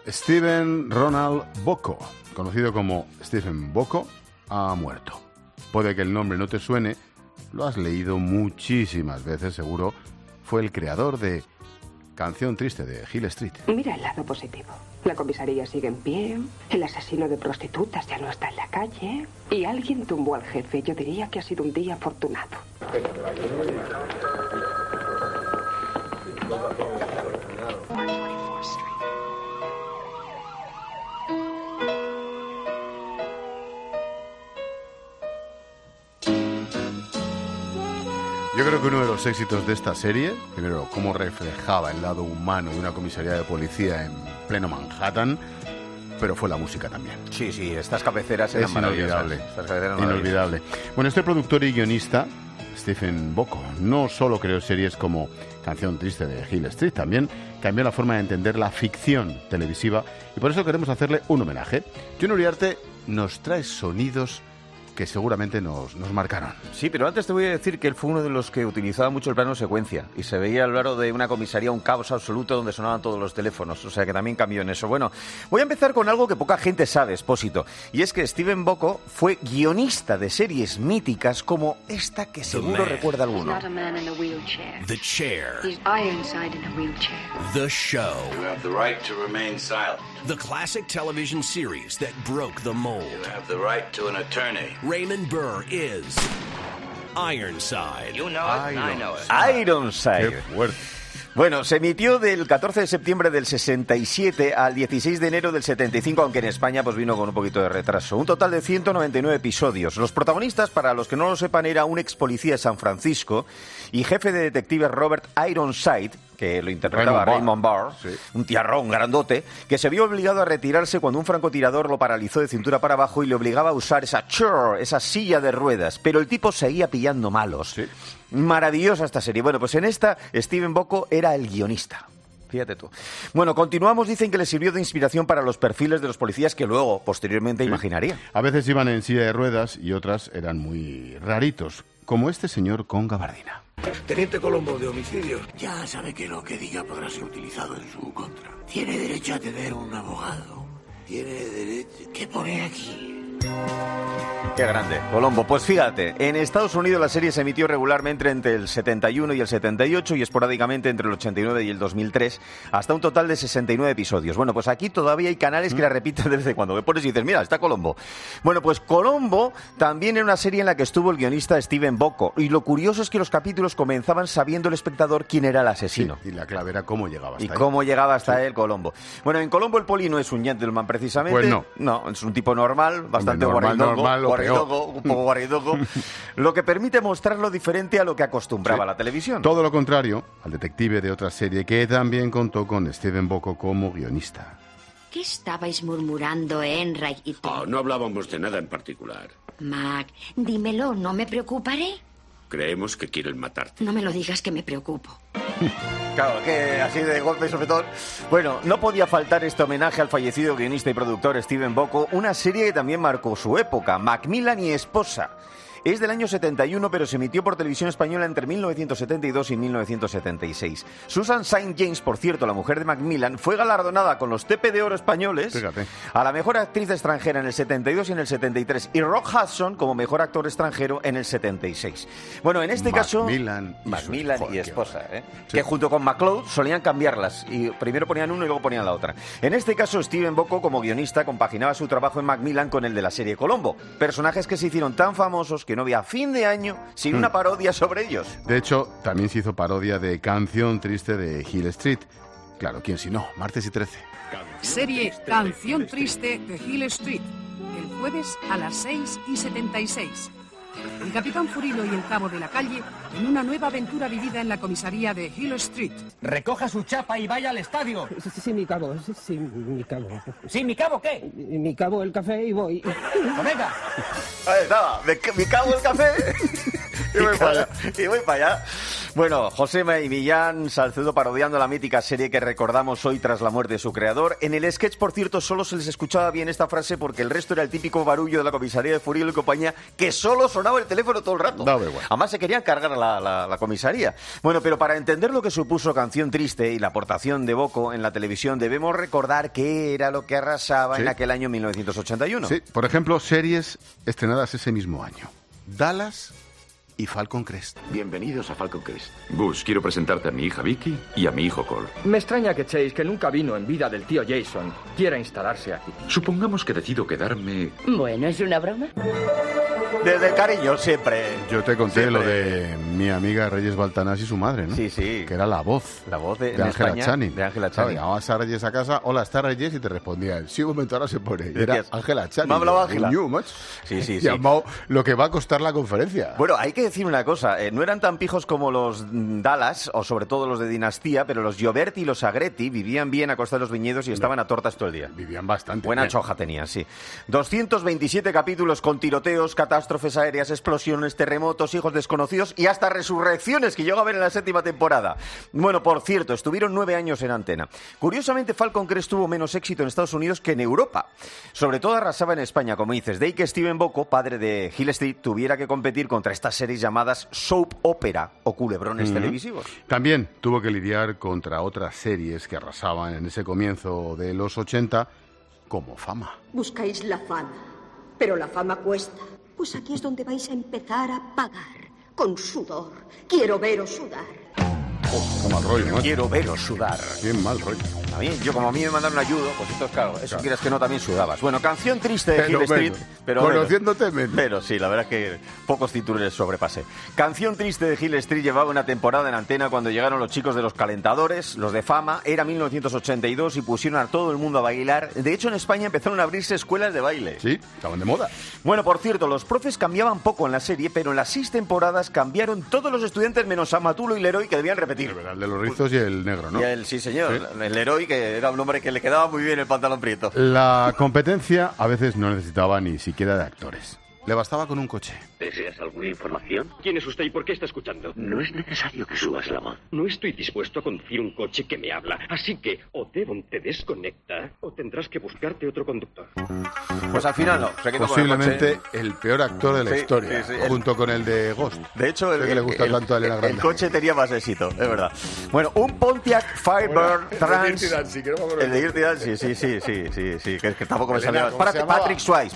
Steven Ronald Bocco, conocido como Stephen Bocco, ha muerto. Puede que el nombre no te suene, lo has leído muchísimas veces, seguro. Fue el creador de Canción Triste de Hill Street. Mira el lado positivo. La comisaría sigue en pie, el asesino de prostitutas ya no está en la calle y alguien tumbó al jefe. Yo diría que ha sido un día afortunado. Yo creo que uno de los éxitos de esta serie, primero, cómo reflejaba el lado humano de una comisaría de policía en pleno Manhattan, pero fue la música también. Sí, estas cabeceras eran inolvidable. Inolvidable. Bueno, este productor y guionista, Stephen Bocco, no solo creó series como Canción Triste de Hill Street, también cambió la forma de entender la ficción televisiva y por eso queremos hacerle un homenaje. John Uriarte nos trae sonidos que seguramente nos marcaron. Sí, pero antes te voy a decir que él fue uno de los que utilizaba mucho el plano secuencia y se veía a lo largo de una comisaría un caos absoluto donde sonaban todos los teléfonos, o sea que también cambió en eso. Bueno, voy a empezar con algo que poca gente sabe, Expósito, y es que Stephen Bocco fue guionista de series míticas como esta que seguro recuerda alguno. The Chair. He's Ironside in a wheelchair. The Show. You have the right to remain silent. The classic television series that broke the mold. You have the right to an attorney. Raymond Burr is Ironside. You know it, I know it. Ironside. ¡Qué fuerte! Bueno, se emitió del 14 de septiembre del 67 al 16 de enero del 75, aunque en España pues vino con un poquito de retraso. Un total de 199 episodios. Los protagonistas, para los que no lo sepan, era un ex policía de San Francisco y jefe de detectives Robert Ironside, que lo interpretaba Raymond Burr, sí, un tiarrón grandote, que se vio obligado a retirarse cuando un francotirador lo paralizó de cintura para abajo y le obligaba a usar esa silla de ruedas. Pero el tipo seguía pillando malos. Sí. Maravillosa esta serie. Bueno, pues en esta Stephen Bocco era el guionista. Fíjate tú. Bueno, continuamos. Dicen que le sirvió de inspiración para los perfiles de los policías que luego, posteriormente, imaginaría. A veces iban en silla de ruedas y otras eran muy raritos, como este señor con gabardina. Teniente Colombo, de homicidio. Ya sabe que lo que diga podrá ser utilizado en su contra. Tiene derecho a tener un abogado. Tiene derecho... ¿Qué pone aquí? Qué grande, Colombo. Pues fíjate, en Estados Unidos la serie se emitió regularmente entre el 71 y el 78 y esporádicamente entre el 89 y el 2003, hasta un total de 69 episodios. Bueno, pues aquí todavía hay canales que la repiten de vez en cuando. Me pones y dices, mira, está Colombo. Bueno, pues Colombo también era una serie en la que estuvo el guionista Stephen Bocco. Y lo curioso es que los capítulos comenzaban sabiendo el espectador quién era el asesino. Sí, y la clave era cómo llegaba hasta él. Y cómo llegaba hasta él, Colombo. Bueno, en Colombo el poli no es un gentleman precisamente. Pues no. No, es un tipo normal, bastante normal, un poco guarridogo, lo que permite mostrar lo diferente a lo que acostumbraba la televisión. Todo lo contrario al detective de otra serie que también contó con Stephen Bocco como guionista. ¿Qué estabais murmurando, Enright y tú? No hablábamos de nada en particular. Mac, dímelo, ¿no me preocuparé? Creemos que quieren matarte. No me lo digas, que me preocupo. Claro, que así de golpe sobre todo. Bueno, no podía faltar este homenaje al fallecido guionista y productor Stephen Bocco, una serie que también marcó su época, Macmillan y Esposa. Es del año 71, pero se emitió por televisión española entre 1972 y 1976. Susan St. James, por cierto, la mujer de Macmillan, fue galardonada con los Tepe de Oro españoles. Fíjate. A la mejor actriz extranjera en el 72 y en el 73, y Rock Hudson como mejor actor extranjero en el 76. Bueno, en este caso... Macmillan y Esposa, ¿eh? Sí. Que junto con McCloud solían cambiarlas, y primero ponían uno y luego ponían la otra. En este caso, Stephen Bocco, como guionista, compaginaba su trabajo en Macmillan con el de la serie Colombo. Personajes que se hicieron tan famosos que no había fin de año sin una parodia sobre ellos. De hecho, también se hizo parodia de Canción Triste de Hill Street. Claro, ¿quién si no? Martes y 13. Serie Canción Triste de Hill Street. El jueves a las 6:76. El capitán Furilo y el cabo de la calle en una nueva aventura vivida en la comisaría de Hill Street. Recoja su chapa y vaya al estadio. Sí, mi cabo, sí, mi cabo. ¿Sí, mi cabo qué? Mi cabo el café y voy. Venga. Ahí estaba, mi cabo el café y voy para allá. Bueno, Josema y Millán Salcedo parodiando la mítica serie que recordamos hoy tras la muerte de su creador. En el sketch, por cierto, solo se les escuchaba bien esta frase porque el resto era el típico barullo de la comisaría de Furilo y compañía que solo sonaba sonaba el teléfono todo el rato. Daba igual. Además se querían cargar la comisaría. Bueno, pero para entender lo que supuso Canción Triste y la aportación de Bocco en la televisión, debemos recordar qué era lo que arrasaba en aquel año 1981. Sí, por ejemplo, series estrenadas ese mismo año. Dallas y Falcon Crest. Bienvenidos a Falcon Crest. Gus, quiero presentarte a mi hija Vicky y a mi hijo Cole. Me extraña que Chase, que nunca vino en vida del tío Jason, quiera instalarse aquí. Supongamos que decido quedarme... Bueno, ¿es una broma? Desde el cariño, siempre. Yo te conté lo de mi amiga Reyes Baltanás y su madre, ¿no? Sí, sí. Que era la voz. La voz de Ángela Channing. De Ángela Channing. Llamabas a Reyes a casa, hola, ¿está Reyes? Y te respondía él, sí, un momento, ahora se pone. Y era Ángela Channing. ¿Me ha hablado Ángela? Sí, sí. Llamado lo que va a costar la conferencia. Bueno, hay que decir una cosa. No eran tan pijos como los Dallas, o sobre todo los de Dinastía, pero los Gioberti y los Agretti vivían bien a costa de los viñedos y estaban a tortas todo el día. Vivían bastante. Buena choja tenían, sí. 227 capítulos con tiroteos, catástrofes aéreas, explosiones, terremotos, hijos desconocidos y hasta resurrecciones que llegó a ver en la 7ª temporada. Bueno, por cierto, estuvieron 9 años en antena. Curiosamente, Falcon Crest tuvo menos éxito en Estados Unidos que en Europa. Sobre todo arrasaba en España, como dices. De ahí que Steven Bocco, padre de Hill Street, tuviera que competir contra estas series llamadas soap opera o culebrones televisivos. También tuvo que lidiar contra otras series que arrasaban en ese comienzo de los 80, como Fama. Buscáis la fama, pero la fama cuesta. Pues aquí es donde vais a empezar a pagar, con sudor. Quiero veros sudar. Qué mal rollo, ¿no? Quiero veros sudar. Qué mal rollo. A mí, como a mí me mandaron ayuda, pues esto es claro. Eso quieras que no, también sudabas. Bueno, Canción Triste de Hill Street. Pero conociéndote menos. Pero sí, la verdad es que pocos títulos sobrepasé. Canción Triste de Hill Street llevaba una temporada en antena cuando llegaron los chicos de los calentadores, los de Fama. Era 1982 y pusieron a todo el mundo a bailar. De hecho, en España empezaron a abrirse escuelas de baile. Sí, estaban de moda. Bueno, por cierto, los profes cambiaban poco en la serie, pero en las 6 temporadas cambiaron todos los estudiantes menos a Matulo y Leroy, que debían repetir. El de los rizos y el negro, ¿no? Y sí, señor. Sí. El Leroy, que era un hombre que le quedaba muy bien el pantalón prieto. La competencia a veces no necesitaba ni siquiera de actores. Le bastaba con un coche. ¿Deseas alguna información? ¿Quién es usted y por qué está escuchando? No es necesario que subas la voz. No estoy dispuesto a conducir un coche que me habla. Así que o Devon te desconecta o tendrás que buscarte otro conductor. Pues al final no. Posiblemente el peor actor de la historia, junto con el de Ghost. De hecho, que le gusta tanto a Elena Grande. El coche tenía más éxito, es verdad. Bueno, un Pontiac Firebird Trans. El de Dirty Dancing, sí. Que tampoco me salía. Patrick Swayze.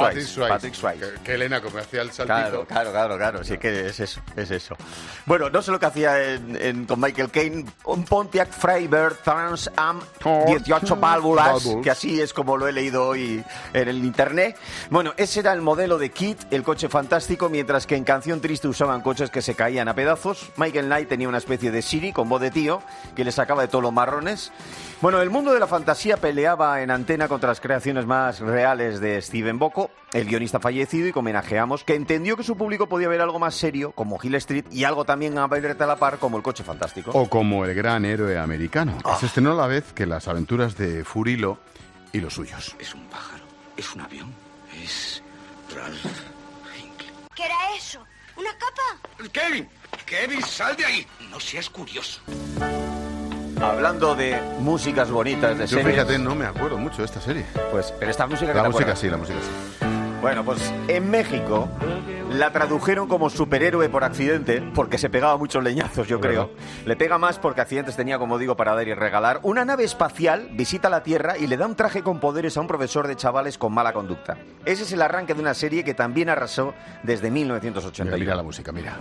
Que Elena, como hacía el saltito. Claro. Sí, que es eso. Bueno, no sé lo que hacía con Michael Caine. Un Pontiac Firebird Trans Am 18 válvulas, que así es como lo he leído hoy en el internet. Bueno, ese era el modelo de Kit, el coche fantástico, mientras que en Canción Triste usaban coches que se caían a pedazos. Michael Knight tenía una especie de Siri con voz de tío que le sacaba de todos los marrones. Bueno, el mundo de la fantasía peleaba en antena contra las creaciones más reales de Steven Bocco, el guionista fallecido, y que homenajeamos, que entendió que su público podía ver algo más serio, como Hill Street, y algo también a bailar a la par, como El coche fantástico. O como El gran héroe americano, que se estrenó a la vez que Las aventuras de Furilo y los suyos. Es un pájaro, es un avión, es Ralph Hinckley. ¿Qué era eso? ¿Una capa? Kevin, sal de ahí. No seas curioso. Hablando de músicas bonitas de series... Yo, fíjate, no me acuerdo mucho de esta serie. Pues, pero esta música... La música sí. Bueno, pues en México la tradujeron como superhéroe por accidente, porque se pegaba muchos leñazos, yo creo. Le pega más porque accidentes tenía, como digo, para dar y regalar. Una nave espacial visita la Tierra y le da un traje con poderes a un profesor de chavales con mala conducta. Ese es el arranque de una serie que también arrasó desde 1981. Mira la música, mira.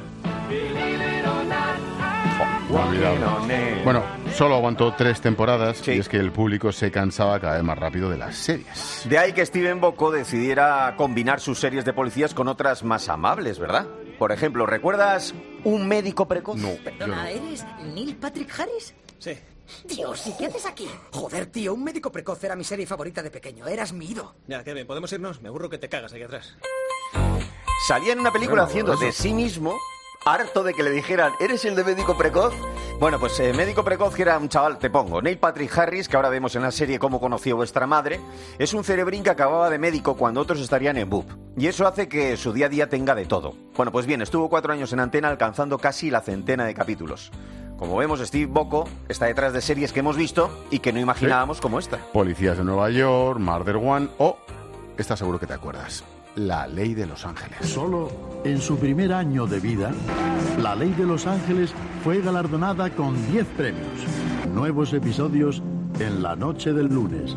Bueno, solo aguantó 3 temporadas y es que el público se cansaba cada vez más rápido de las series. De ahí que Steven Bocco decidiera combinar sus series de policías con otras más amables, ¿verdad? Por ejemplo, ¿recuerdas Un médico precoz? No. Perdona, ¿eres Neil Patrick Harris? Sí. Dios, ¿y qué haces aquí? Joder, tío, Un médico precoz era mi serie favorita de pequeño. Eras mi ídolo. Ya, Kevin, ¿podemos irnos? Me aburro que te cagas aquí atrás. Salía en una película haciendo de sí mismo, harto de que le dijeran, ¿eres el de médico precoz? Bueno, pues médico precoz, que era un chaval, te pongo, Neil Patrick Harris, que ahora vemos en la serie Cómo conoció vuestra madre, es un cerebrín que acababa de médico cuando otros estarían en BUP. Y eso hace que su día a día tenga de todo. Bueno, pues bien, estuvo 4 años en antena alcanzando casi la centena de capítulos. Como vemos, Steve Bocco está detrás de series que hemos visto y que no imaginábamos como esta. Policías de Nueva York, Murder One o... esta seguro que te acuerdas. La Ley de Los Ángeles. Solo en su primer año de vida, La Ley de Los Ángeles fue galardonada con 10 premios. Nuevos episodios en la noche del lunes.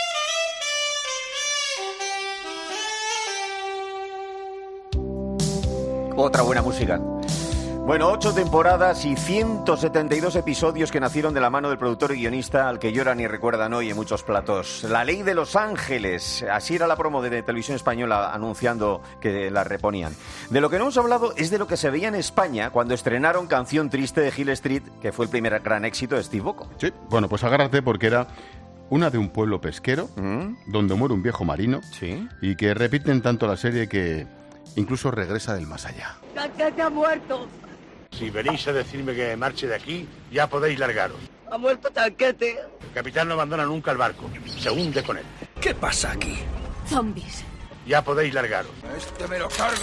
Otra buena música. Bueno, 8 temporadas y 172 episodios que nacieron de la mano del productor y guionista al que lloran y recuerdan hoy en muchos platos. La Ley de Los Ángeles. Así era la promo de Televisión Española anunciando que la reponían. De lo que no hemos hablado es de lo que se veía en España cuando estrenaron Canción Triste de Hill Street, que fue el primer gran éxito de Steve Biko. Sí, bueno, pues agárrate porque era una de un pueblo pesquero donde muere un viejo marino y que repiten tanto la serie que incluso regresa del más allá. ¡Tanquete ha muerto! Si venís a decirme que me marche de aquí, ya podéis largaros. ¡Ha muerto Tanquete! El capitán no abandona nunca el barco. Se hunde con él. ¿Qué pasa aquí? Zombies. Ya podéis largaros. ¡Este me lo cargo!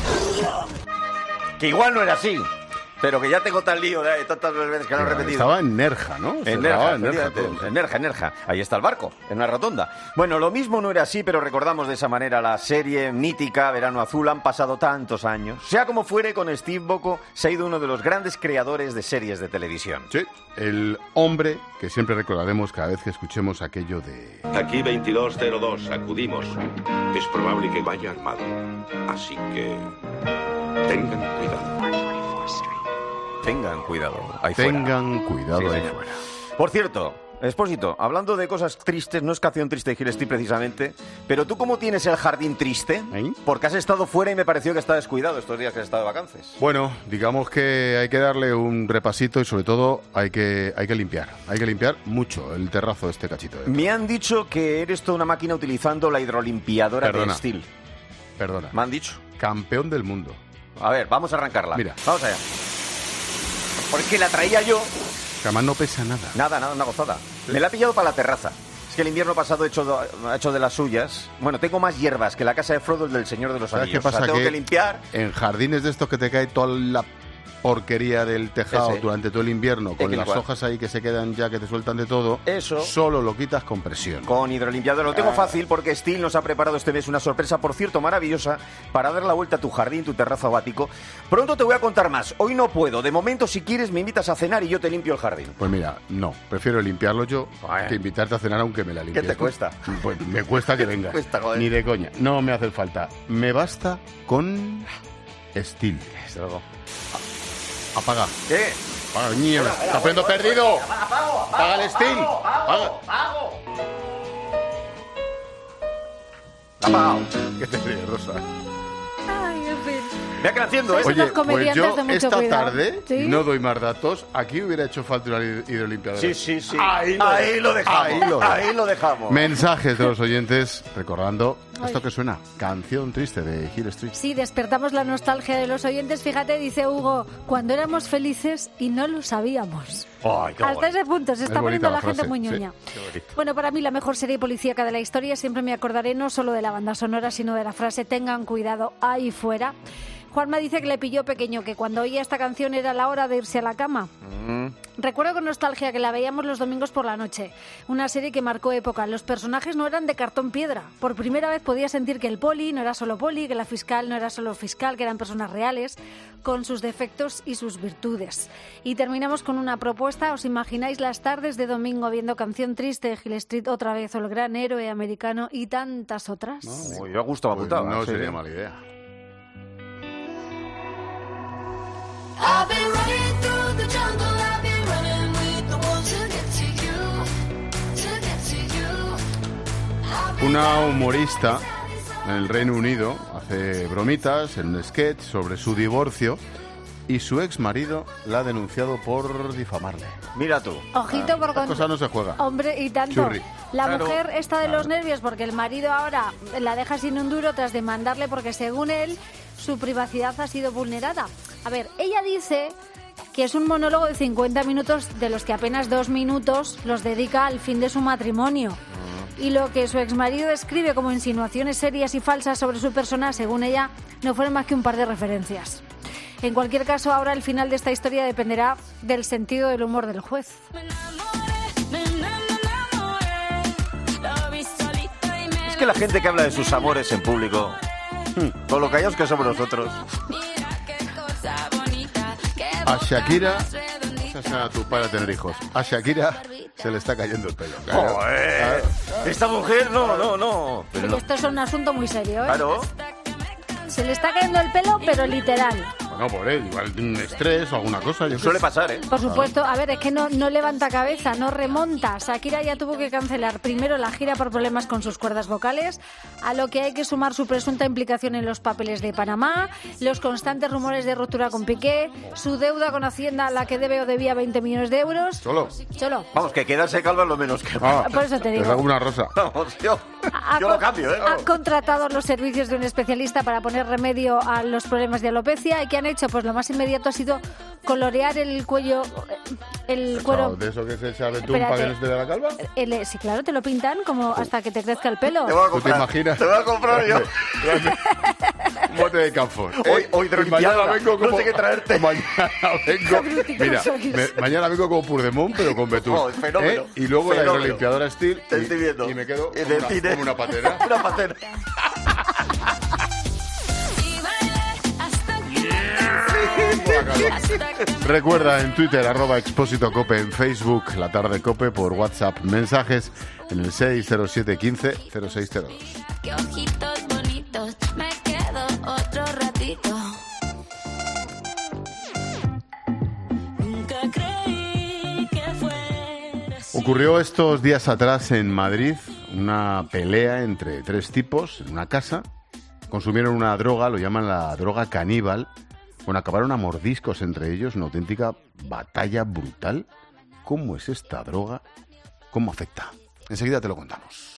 Que igual no era así, pero que ya tengo tal lío de tantas veces que lo he repetido. Estaba en Nerja, ¿no? En Nerja. Ahí está el barco, en una rotonda. Bueno, lo mismo no era así, pero recordamos de esa manera la serie mítica Verano Azul. Han pasado tantos años. Sea como fuere, con Steve Biko se ha ido uno de los grandes creadores de series de televisión. Sí, el hombre que siempre recordaremos cada vez que escuchemos aquello de... Aquí 2202, acudimos. Es probable que vaya armado. Así que... tengan cuidado. Tengan cuidado ahí Tengan cuidado ahí fuera. Por cierto, Expósito, hablando de cosas tristes, no es Canción Triste de Hill Street precisamente, pero tú ¿cómo tienes el jardín triste? Porque has estado fuera y me pareció que está descuidado estos días que has estado de vacaciones. Bueno, digamos que hay que darle un repasito y sobre todo hay que limpiar. Hay que limpiar mucho el terrazo de este cachito. Me han dicho que eres toda una máquina utilizando la hidrolimpiadora de Steel. Perdona. Me han dicho. Campeón del mundo. A ver, vamos a arrancarla. Mira. Vamos allá. Porque la traía yo. Que además no pesa nada. Nada, una gozada. Me la he pillado para la terraza. Es que el invierno pasado he hecho de las suyas. Bueno, tengo más hierbas que la casa de Frodo, el del Señor de los Anillos. ¿Qué pasa? O sea, tengo que limpiar. En jardines de estos que te cae toda la porquería del tejado durante todo el invierno, con las hojas ahí que se quedan ya, que te sueltan de todo, eso solo lo quitas con presión. Con hidrolimpiador. Lo tengo fácil porque Steel nos ha preparado este mes una sorpresa, por cierto, maravillosa, para dar la vuelta a tu jardín, tu terrazo abático. Pronto te voy a contar más. Hoy no puedo. De momento, si quieres, me invitas a cenar y yo te limpio el jardín. Pues mira, no. Prefiero limpiarlo yo que invitarte a cenar aunque me la limpies. ¿Qué te cuesta? Pues me cuesta que vengas. Cuesta, joder. Ni de coña. No me hace falta. Me basta con Steel. Desde luego. Apaga. ¿Qué? Apaga, mierda. Está poniendo perdido. Apaga el Steel. Apago. Apagado. ¿Qué te ríes, Rosa? Ay, en fin. Vea que haciendo, ¿eh? Oye, pues yo esta cuidado. tarde, ¿Sí? No doy más datos, aquí hubiera hecho falta una hidrolimpiadora. Sí. Ahí lo dejamos. Ahí lo dejamos. Mensajes de los oyentes recordando esto que suena, Canción Triste de Hill Street. Sí, despertamos la nostalgia de los oyentes. Fíjate, dice Hugo, cuando éramos felices y no lo sabíamos. Ay, qué hasta ese punto se está poniendo la gente muy ñoña. Sí. Bueno, para mí la mejor serie policíaca de la historia, siempre me acordaré no solo de la banda sonora, sino de la frase tengan cuidado ahí fuera. Juanma dice que le pilló pequeño, que cuando oía esta canción era la hora de irse a la cama. Recuerdo con nostalgia que la veíamos los domingos por la noche. Una serie que marcó época. Los personajes no eran de cartón piedra. Por primera vez podía sentir que el poli no era solo poli, que la fiscal no era solo fiscal, que eran personas reales, con sus defectos y sus virtudes. Y terminamos con una propuesta. ¿Os imagináis las tardes de domingo viendo Canción Triste de Hill Street otra vez, o El Gran Héroe Americano y tantas otras? No, yo a gusto me apuntaba. No sería mala idea. I've been running through the jungle, I've been running with the wolves to get to you. Una humorista en el Reino Unido hace bromitas en un sketch sobre su divorcio y su ex marido la ha denunciado por difamarle. Mira tú. Ojito, porque Esta cosa no se juega. Hombre, y tanto. Churri. La mujer está de los nervios porque el marido ahora la deja sin un duro tras demandarle porque, según él, su privacidad ha sido vulnerada. A ver, ella dice que es un monólogo de 50 minutos, de los que apenas 2 minutos los dedica al fin de su matrimonio. Y lo que su exmarido describe como insinuaciones serias y falsas sobre su persona, según ella, no fueron más que un par de referencias. En cualquier caso, ahora el final de esta historia dependerá del sentido del humor del juez. Es que la gente que habla de sus amores en público Con lo callados que somos nosotros. A Shakira, gracias a tu padre tener hijos, a Shakira se le está cayendo el pelo. Claro. Joder. Esta mujer, no. Pero no. Esto es un asunto muy serio, ¿eh? Claro. Se le está cayendo el pelo, pero literal. Bueno, por él, igual un estrés o alguna cosa. Suele pasar, ¿eh? Por supuesto, a ver, es que no levanta cabeza, no remonta. Shakira ya tuvo que cancelar primero la gira por problemas con sus cuerdas vocales, a lo que hay que sumar su presunta implicación en los papeles de Panamá, los constantes rumores de ruptura con Piqué, su deuda con Hacienda, a la que debe o debía 20 millones de euros. Solo. Vamos, que quedarse calva es lo menos que... Por eso te digo. Te hago una rosa. Vamos, yo lo cambio, ¿eh? Ha contratado los servicios de un especialista para poner remedio a los problemas de alopecia. ¿Y qué han hecho? Pues lo más inmediato ha sido colorear el cuello, el cuero... ¿De eso que se echa betún para que no se te vea la calva? Sí, claro, te lo pintan como hasta que te crezca el pelo. ¿Tú te imaginas? Te voy a comprar yo. Un bote de Camphor. Hoy mañana vengo como... No sé qué traerte. Mañana vengo como Purdemont, pero con betún. Oh, fenómeno. Y luego Fenómeno. la hidrolimpiadora Steel y me quedo como una patera. Una patera. Recuerda en Twitter @expósitocope, en Facebook La Tarde Cope, por WhatsApp mensajes en el 607 15 0602. Qué ojitos bonitos, me quedo otro ratito. Nunca creí que fueras. Ocurrió estos días atrás en Madrid una pelea entre tres tipos en una casa. Consumieron una droga, lo llaman la droga caníbal. Bueno, acabaron a mordiscos entre ellos, una auténtica batalla brutal. ¿Cómo es esta droga? ¿Cómo afecta? Enseguida te lo contamos.